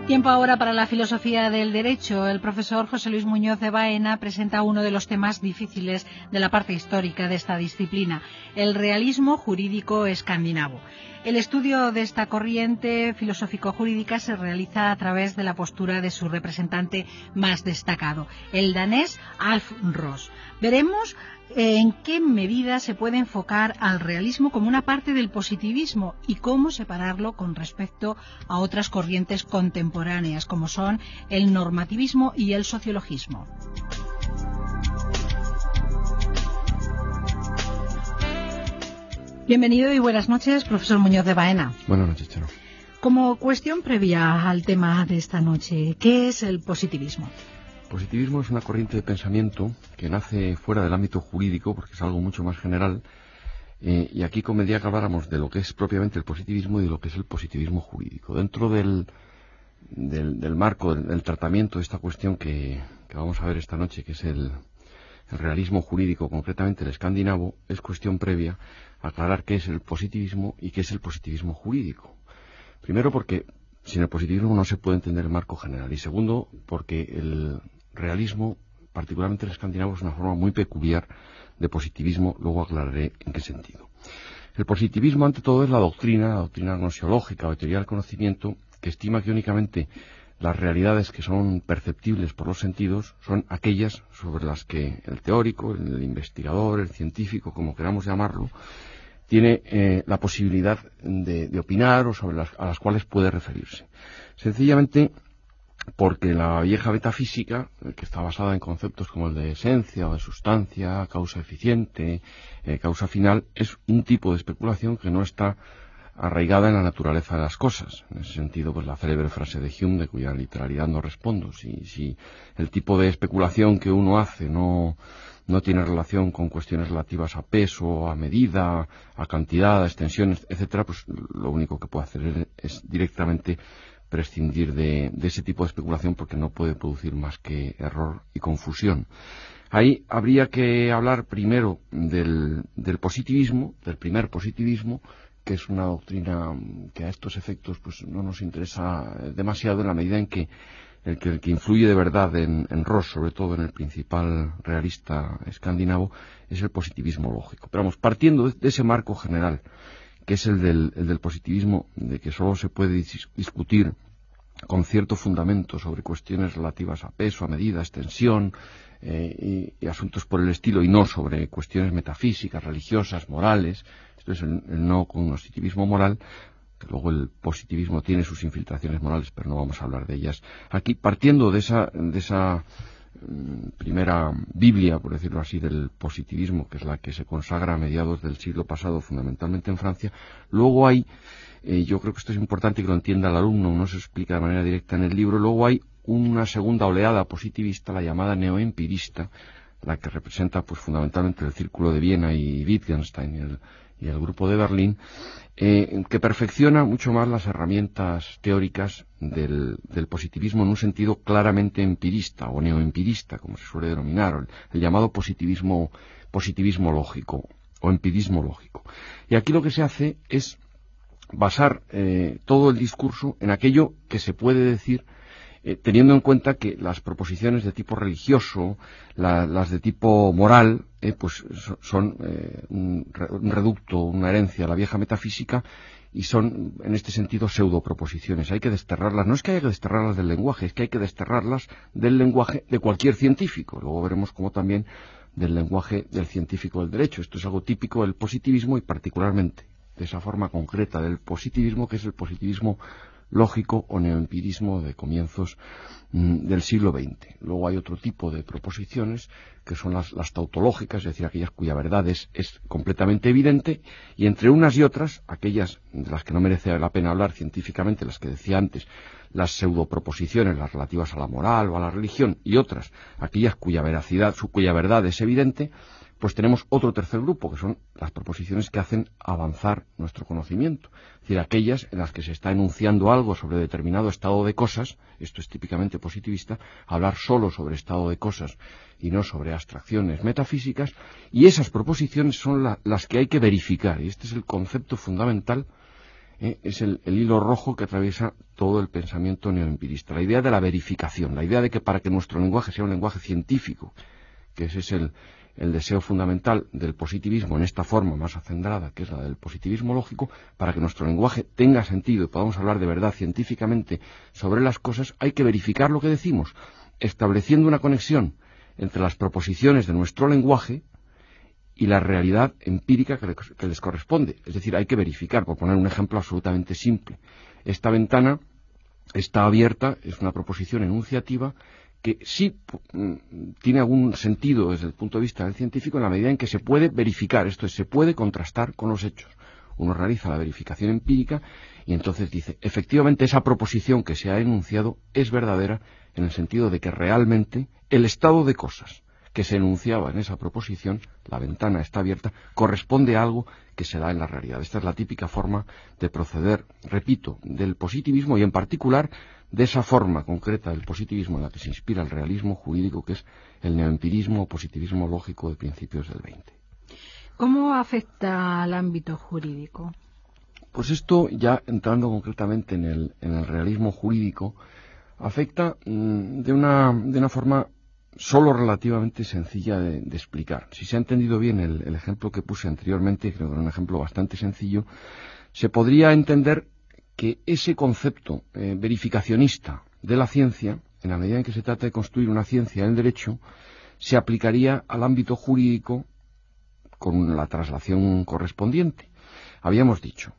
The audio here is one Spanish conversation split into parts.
Tiempo ahora para la filosofía del derecho. El profesor José Luis Muñoz de Baena presenta uno de los temas difíciles de la parte histórica de esta disciplina, el realismo jurídico escandinavo. El estudio de esta corriente filosófico-jurídica se realiza a través de la postura de su representante más destacado, el danés Alf Ross. Veremos en qué medida se puede enfocar al realismo como una parte del positivismo y cómo separarlo con respecto a otras corrientes contemporáneas como son el normativismo y el sociologismo. Bienvenido y buenas noches, profesor Muñoz de Baena. Buenas noches, Charo. Como cuestión previa al tema de esta noche, ¿qué es el positivismo? Positivismo es una corriente de pensamiento que nace fuera del ámbito jurídico, porque es algo mucho más general, y aquí convendría que habláramos de lo que es propiamente el positivismo y de lo que es el positivismo jurídico. Dentro del marco, del tratamiento de esta cuestión que vamos a ver esta noche, que es el realismo jurídico, concretamente el escandinavo, es cuestión previa aclarar qué es el positivismo y qué es el positivismo jurídico. Primero porque sin el positivismo no se puede entender el marco general, y segundo porque el realismo, particularmente el escandinavo, es una forma muy peculiar de positivismo, luego aclararé en qué sentido. El positivismo, ante todo, es la doctrina gnosiológica o teoría del conocimiento, que estima que únicamente las realidades que son perceptibles por los sentidos son aquellas sobre las que el teórico, el investigador, el científico, como queramos llamarlo, tiene la posibilidad de opinar o sobre a las cuales puede referirse. Sencillamente porque la vieja metafísica, que está basada en conceptos como el de esencia o de sustancia, causa eficiente, causa final, es un tipo de especulación que no está arraigada en la naturaleza de las cosas. En ese sentido, pues la célebre frase de Hume, de cuya literalidad no respondo, si el tipo de especulación que uno hace no tiene relación con cuestiones relativas a peso, a medida, a cantidad, a extensiones, etcétera, pues lo único que puede hacer es directamente prescindir de ese tipo de especulación, porque no puede producir más que error y confusión. Ahí habría que hablar primero del positivismo, del primer positivismo, que es una doctrina que a estos efectos pues no nos interesa demasiado, en la medida en que el que influye de verdad en Ross, sobre todo en el principal realista escandinavo, es el positivismo lógico. Pero vamos, partiendo de ese marco general, que es el del positivismo, de que solo se puede discutir con cierto fundamento sobre cuestiones relativas a peso, a medida, a extensión y asuntos por el estilo, y no sobre cuestiones metafísicas, religiosas, morales. Esto es el no cognoscitivismo moral, que luego el positivismo tiene sus infiltraciones morales, pero no vamos a hablar de ellas aquí. Partiendo de esa primera Biblia, por decirlo así, del positivismo, que es la que se consagra a mediados del siglo pasado, fundamentalmente en Francia, luego hay, yo creo que esto es importante que lo entienda el alumno, no se explica de manera directa en el libro, luego hay una segunda oleada positivista, la llamada neoempirista, la que representa pues fundamentalmente el Círculo de Viena y Wittgenstein y el Grupo de Berlín, que perfecciona mucho más las herramientas teóricas del positivismo en un sentido claramente empirista o neoempirista, como se suele denominar, o el llamado positivismo lógico o empirismo lógico. Y aquí lo que se hace es basar todo el discurso en aquello que se puede decir, teniendo en cuenta que las proposiciones de tipo religioso, las de tipo moral, pues son un reducto, una herencia de la vieja metafísica, y son en este sentido pseudoproposiciones. Hay que desterrarlas. No es que haya que desterrarlas del lenguaje, es que hay que desterrarlas del lenguaje de cualquier científico. Luego veremos cómo también del lenguaje del científico del derecho. Esto es algo típico del positivismo y particularmente de esa forma concreta del positivismo, que es el positivismo lógico o neoempirismo de comienzos del siglo XX. Luego hay otro tipo de proposiciones que son las tautológicas, es decir, aquellas cuya verdad es completamente evidente, y entre unas y otras, aquellas de las que no merece la pena hablar científicamente, las que decía antes, las pseudoproposiciones, las relativas a la moral o a la religión, y otras, aquellas cuya verdad es evidente, pues tenemos otro tercer grupo, que son las proposiciones que hacen avanzar nuestro conocimiento. Es decir, aquellas en las que se está enunciando algo sobre determinado estado de cosas, esto es típicamente positivista, hablar solo sobre estado de cosas y no sobre abstracciones metafísicas, y esas proposiciones son las que hay que verificar, y este es el concepto fundamental Es el hilo rojo que atraviesa todo el pensamiento neoempirista. La idea de la verificación, la idea de que para que nuestro lenguaje sea un lenguaje científico, que ese es el deseo fundamental del positivismo en esta forma más acendrada, que es la del positivismo lógico, para que nuestro lenguaje tenga sentido y podamos hablar de verdad científicamente sobre las cosas, hay que verificar lo que decimos, estableciendo una conexión entre las proposiciones de nuestro lenguaje y la realidad empírica que les corresponde. Es decir, hay que verificar, por poner un ejemplo absolutamente simple. Esta ventana está abierta, es una proposición enunciativa que sí tiene algún sentido desde el punto de vista del científico en la medida en que se puede verificar, esto es, se puede contrastar con los hechos. Uno realiza la verificación empírica y entonces dice, efectivamente esa proposición que se ha enunciado es verdadera en el sentido de que realmente el estado de cosas que se enunciaba en esa proposición, la ventana está abierta, corresponde a algo que se da en la realidad. Esta es la típica forma de proceder, repito, del positivismo y en particular de esa forma concreta del positivismo en la que se inspira el realismo jurídico, que es el neoempirismo o positivismo lógico de principios del XX. ¿Cómo afecta al ámbito jurídico? Pues esto, ya entrando concretamente en el realismo jurídico, afecta de una forma solo relativamente sencilla de explicar. Si se ha entendido bien el ejemplo que puse anteriormente, creo que era un ejemplo bastante sencillo, se podría entender que ese concepto verificacionista de la ciencia, en la medida en que se trata de construir una ciencia del derecho, se aplicaría al ámbito jurídico con la traslación correspondiente. Habíamos dicho,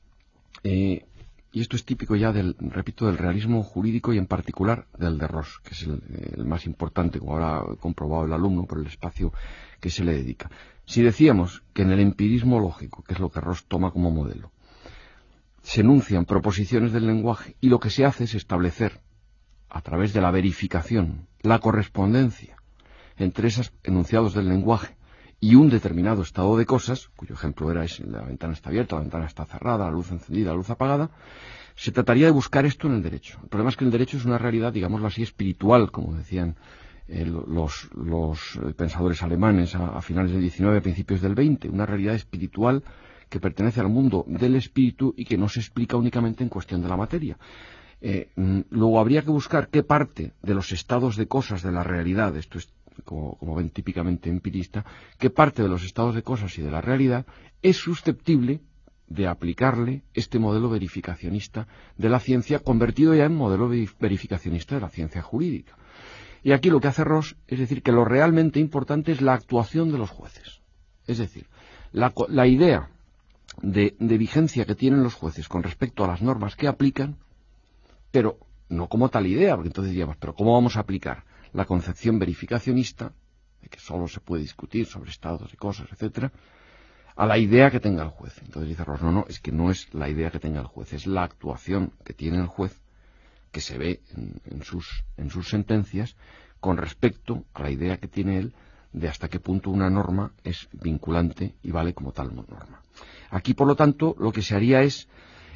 y esto es típico ya del realismo jurídico y en particular del de Ross, que es el más importante, como habrá comprobado el alumno por el espacio que se le dedica. Si decíamos que en el empirismo lógico, que es lo que Ross toma como modelo, se enuncian proposiciones del lenguaje y lo que se hace es establecer, a través de la verificación, la correspondencia entre esos enunciados del lenguaje y un determinado estado de cosas, cuyo ejemplo era la ventana está abierta, la ventana está cerrada, la luz encendida, la luz apagada, se trataría de buscar esto en el derecho. El problema es que el derecho es una realidad, digámoslo así, espiritual, como decían los pensadores alemanes a finales del XIX, a principios del XX, una realidad espiritual que pertenece al mundo del espíritu y que no se explica únicamente en cuestión de la materia. Luego habría que buscar qué parte de los estados de cosas de la realidad, esto es como ven típicamente empirista, qué parte de los estados de cosas y de la realidad es susceptible de aplicarle este modelo verificacionista de la ciencia, convertido ya en modelo verificacionista de la ciencia jurídica. Y aquí lo que hace Ross es decir que lo realmente importante es la actuación de los jueces. Es decir, la idea de vigencia que tienen los jueces con respecto a las normas que aplican, pero no como tal idea, porque entonces diríamos, pero ¿cómo vamos a aplicar la concepción verificacionista, de que solo se puede discutir sobre estados de cosas, etcétera, a la idea que tenga el juez? Entonces dice Ross, no, es que no es la idea que tenga el juez, es la actuación que tiene el juez, que se ve en sus sentencias, con respecto a la idea que tiene él de hasta qué punto una norma es vinculante y vale como tal norma. Aquí, por lo tanto, lo que se haría es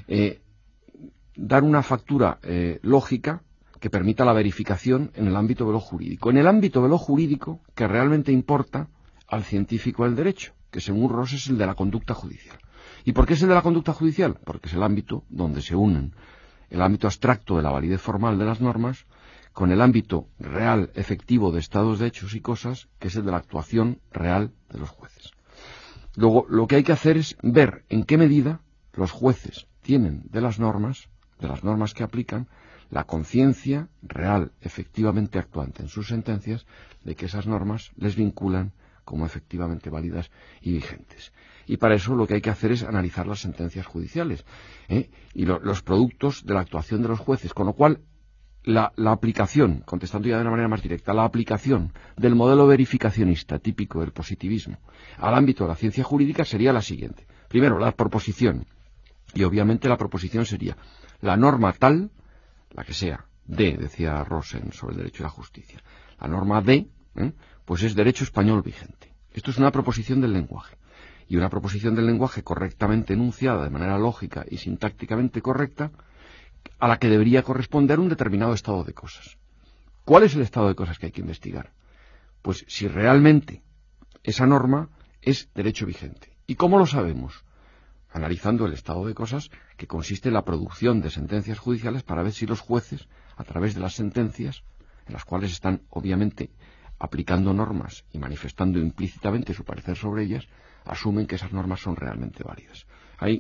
dar una factura lógica que permita la verificación en el ámbito de lo jurídico. En el ámbito de lo jurídico, que realmente importa al científico del derecho, que según Ross es el de la conducta judicial. ¿Y por qué es el de la conducta judicial? Porque es el ámbito donde se unen el ámbito abstracto de la validez formal de las normas con el ámbito real, efectivo de estados de hechos y cosas, que es el de la actuación real de los jueces. Luego, lo que hay que hacer es ver en qué medida los jueces tienen de las normas que aplican, la conciencia real, efectivamente actuante en sus sentencias, de que esas normas les vinculan como efectivamente válidas y vigentes. Y para eso lo que hay que hacer es analizar las sentencias judiciales y los productos de la actuación de los jueces, con lo cual la aplicación, contestando ya de una manera más directa, la aplicación del modelo verificacionista típico del positivismo al ámbito de la ciencia jurídica sería la siguiente. Primero, la proposición. Y obviamente la proposición sería la norma tal, la que sea, decía Rosen sobre el derecho y la justicia. La norma D, pues es derecho español vigente. Esto es una proposición del lenguaje. Y una proposición del lenguaje correctamente enunciada, de manera lógica y sintácticamente correcta, a la que debería corresponder un determinado estado de cosas. ¿Cuál es el estado de cosas que hay que investigar? Pues si realmente esa norma es derecho vigente. ¿Y cómo lo sabemos? analizando el estado de cosas, que consiste en la producción de sentencias judiciales para ver si los jueces, a través de las sentencias, en las cuales están obviamente aplicando normas y manifestando implícitamente su parecer sobre ellas, asumen que esas normas son realmente válidas. Ahí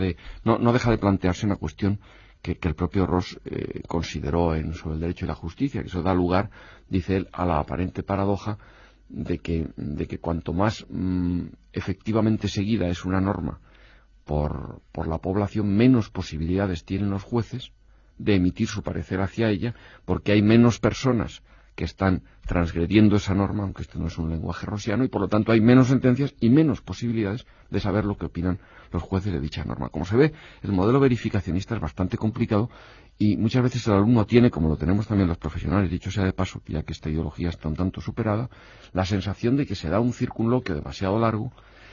no deja de plantearse una cuestión que el propio Rawls consideró sobre el derecho y la justicia, que eso da lugar, dice él, a la aparente paradoja de que cuanto más efectivamente seguida es una norma por la población, menos posibilidades tienen los jueces de emitir su parecer hacia ella, porque hay menos personas que están transgrediendo esa norma, aunque esto no es un lenguaje rawlsiano, y por lo tanto hay menos sentencias y menos posibilidades de saber lo que opinan los jueces de dicha norma. Como se ve, el modelo verificacionista es bastante complicado y muchas veces el alumno tiene, como lo tenemos también los profesionales, dicho sea de paso, ya que esta ideología está un tanto superada, la sensación de que se da un circunloquio demasiado largo,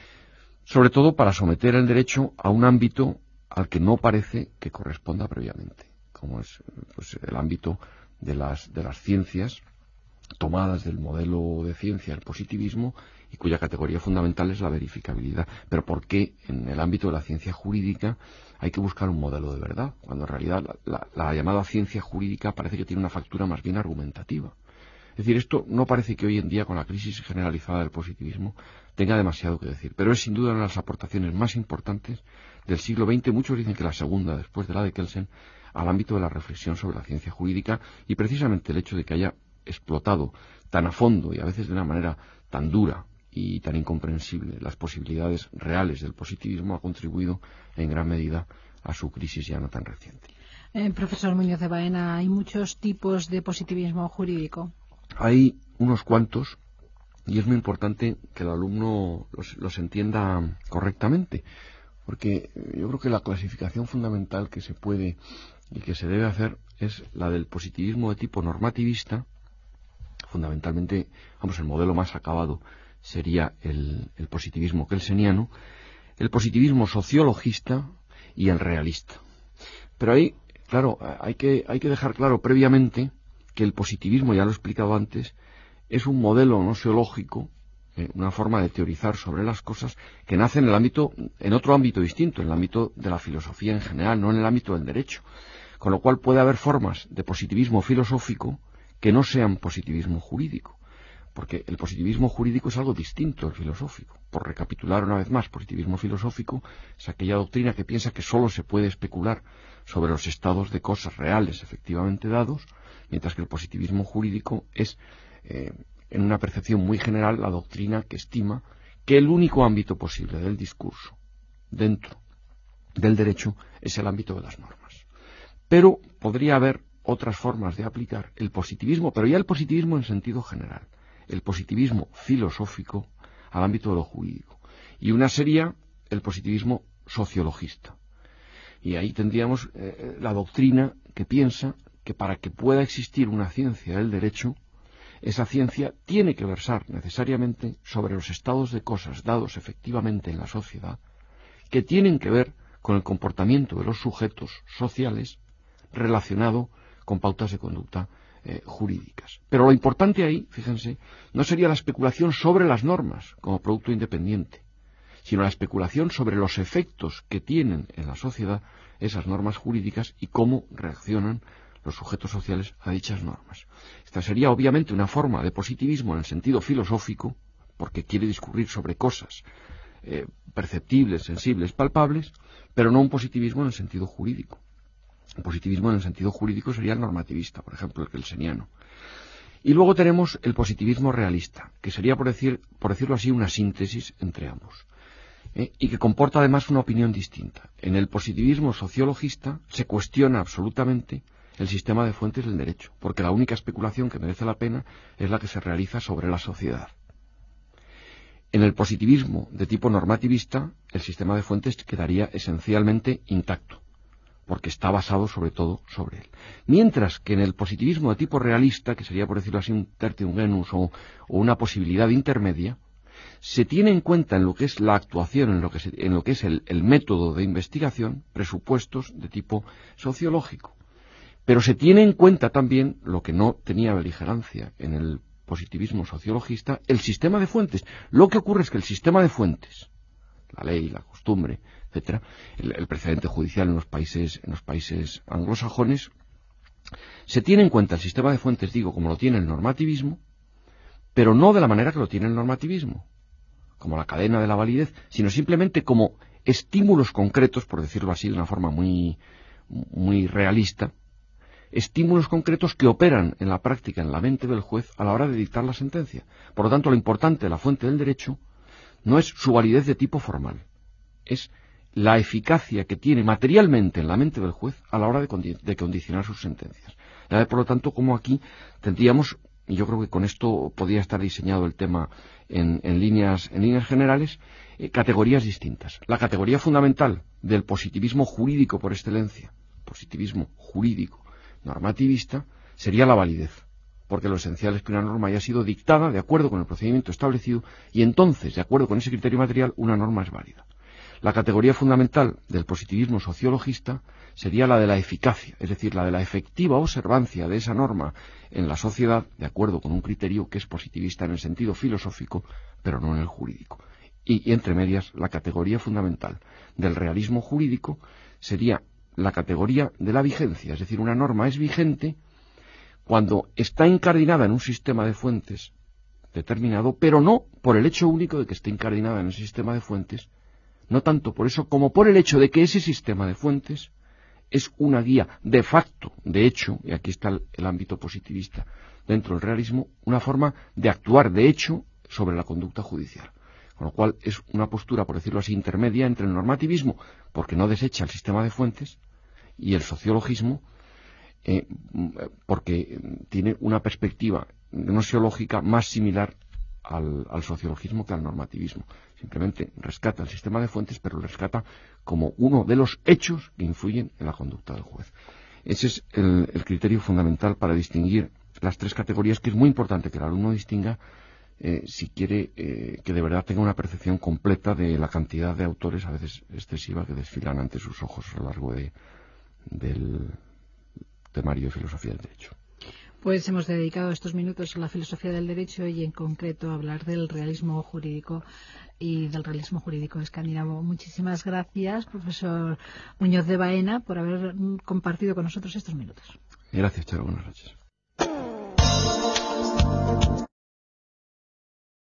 sobre todo para someter el derecho a un ámbito al que no parece que corresponda previamente, como es el ámbito de las ciencias tomadas del modelo de ciencia, el positivismo, y cuya categoría fundamental es la verificabilidad. Pero ¿por qué en el ámbito de la ciencia jurídica hay que buscar un modelo de verdad, cuando en realidad la llamada ciencia jurídica parece que tiene una factura más bien argumentativa? Es decir, esto no parece que hoy en día, con la crisis generalizada del positivismo, tenga demasiado que decir, pero es sin duda una de las aportaciones más importantes del siglo XX. Muchos dicen que la segunda, después de la de Kelsen, al ámbito de la reflexión sobre la ciencia jurídica, y precisamente el hecho de que haya explotado tan a fondo y a veces de una manera tan dura y tan incomprensible las posibilidades reales del positivismo ha contribuido en gran medida a su crisis ya no tan reciente. Profesor Muñoz de Baena, ¿hay muchos tipos de positivismo jurídico? Hay unos cuantos, y es muy importante que el alumno los entienda correctamente, porque yo creo que la clasificación fundamental que se puede y que se debe hacer es la del positivismo de tipo normativista. Fundamentalmente, el modelo más acabado sería el positivismo kelseniano, el positivismo sociologista y el realista. Pero ahí, claro, hay que dejar claro previamente que el positivismo, ya lo he explicado antes, es un modelo noseológico, una forma de teorizar sobre las cosas que nace en otro ámbito distinto, en el ámbito de la filosofía en general, no en el ámbito del derecho. Con lo cual puede haber formas de positivismo filosófico que no sean positivismo jurídico, porque el positivismo jurídico es algo distinto al filosófico. Por recapitular una vez más, positivismo filosófico es aquella doctrina que piensa que sólo se puede especular sobre los estados de cosas reales efectivamente dados, mientras que el positivismo jurídico es, en una percepción muy general, la doctrina que estima que el único ámbito posible del discurso dentro del derecho es el ámbito de las normas. Pero podría haber otras formas de aplicar el positivismo, pero ya el positivismo en sentido general, el positivismo filosófico al ámbito de lo jurídico. Y una sería el positivismo sociologista. Y ahí tendríamos la doctrina que piensa que para que pueda existir una ciencia del derecho, esa ciencia tiene que versar necesariamente sobre los estados de cosas dados efectivamente en la sociedad, que tienen que ver con el comportamiento de los sujetos sociales relacionado con pautas de conducta jurídicas. Pero lo importante ahí, fíjense, no sería la especulación sobre las normas como producto independiente, sino la especulación sobre los efectos que tienen en la sociedad esas normas jurídicas y cómo reaccionan los sujetos sociales a dichas normas. Esta sería obviamente una forma de positivismo en el sentido filosófico, porque quiere discurrir sobre cosas perceptibles, sensibles, palpables, pero no un positivismo en el sentido jurídico. El positivismo en el sentido jurídico sería el normativista, por ejemplo, el kelseniano. Y luego tenemos el positivismo realista, que sería, por decirlo así, una síntesis entre ambos, y que comporta además una opinión distinta. En el positivismo sociologista se cuestiona absolutamente el sistema de fuentes del derecho, porque la única especulación que merece la pena es la que se realiza sobre la sociedad. En el positivismo de tipo normativista, el sistema de fuentes quedaría esencialmente intacto, porque está basado sobre todo sobre él. Mientras que en el positivismo de tipo realista, que sería, por decirlo así, un tertium genus o una posibilidad intermedia, se tiene en cuenta en lo que es la actuación, en lo que es el método de investigación, presupuestos de tipo sociológico. Pero se tiene en cuenta también, lo que no tenía beligerancia en el positivismo sociologista, el sistema de fuentes. Lo que ocurre es que el sistema de fuentes, la ley, la costumbre, etcétera, el precedente judicial en los países anglosajones, se tiene en cuenta el sistema de fuentes, digo, como lo tiene el normativismo, pero no de la manera que lo tiene el normativismo, como la cadena de la validez, sino simplemente como estímulos concretos, por decirlo así de una forma muy realista, estímulos concretos que operan en la práctica, en la mente del juez, a la hora de dictar la sentencia. Por lo tanto, lo importante de la fuente del derecho no es su validez de tipo formal, es la eficacia que tiene materialmente en la mente del juez a la hora de condicionar sus sentencias. Por lo tanto, como aquí tendríamos, y yo creo que con esto podría estar diseñado el tema en líneas generales, categorías distintas. La categoría fundamental del positivismo jurídico por excelencia, positivismo jurídico normativista, sería la validez, porque lo esencial es que una norma haya sido dictada de acuerdo con el procedimiento establecido y entonces, de acuerdo con ese criterio material, una norma es válida. La categoría fundamental del positivismo sociologista sería la de la eficacia, es decir, la de la efectiva observancia de esa norma en la sociedad, de acuerdo con un criterio que es positivista en el sentido filosófico, pero no en el jurídico. Y entre medias, la categoría fundamental del realismo jurídico sería la categoría de la vigencia, es decir, una norma es vigente cuando está incardinada en un sistema de fuentes determinado, pero no por el hecho único de que esté incardinada en ese sistema de fuentes, no tanto por eso como por el hecho de que ese sistema de fuentes es una guía de facto, de hecho, y aquí está el ámbito positivista dentro del realismo, una forma de actuar de hecho sobre la conducta judicial. Con lo cual es una postura, por decirlo así, intermedia entre el normativismo, porque no desecha el sistema de fuentes, y el sociologismo, porque tiene una perspectiva gnoseológica más similar al sociologismo que al normativismo. Simplemente rescata el sistema de fuentes, pero lo rescata como uno de los hechos que influyen en la conducta del juez. Ese es el criterio fundamental para distinguir las tres categorías, que es muy importante que el alumno distinga si quiere que de verdad tenga una percepción completa de la cantidad de autores, a veces excesiva, que desfilan ante sus ojos a lo largo del temario de filosofía del derecho. Pues hemos dedicado estos minutos a la filosofía del derecho y en concreto a hablar del realismo jurídico y del realismo jurídico escandinavo. Muchísimas gracias, profesor Muñoz de Baena, por haber compartido con nosotros estos minutos. Gracias, Charo. Buenas noches.